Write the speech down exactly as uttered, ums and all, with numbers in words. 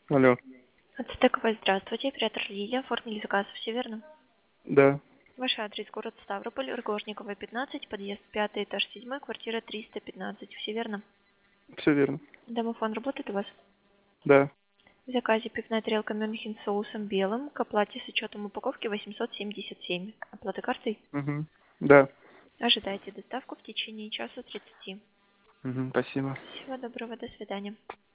Алло. Ацтековой, здравствуйте. Оператор Лилия. Оформили заказ, все верно? Да, Ваш адрес город Ставрополь, Рогожникова, пятнадцать, подъезд пятый, этаж седьмой, квартира триста пятнадцать. Все верно? все верно. Домофон работает у вас? Да. В заказе пивная тарелка Мюнхен с соусом белым. К оплате с учетом упаковки восемьсот семьдесят семь. Оплата картой? Угу. Да. Ожидайте доставку в течение часа тридцати. Угу. Спасибо. Всего доброго, до свидания.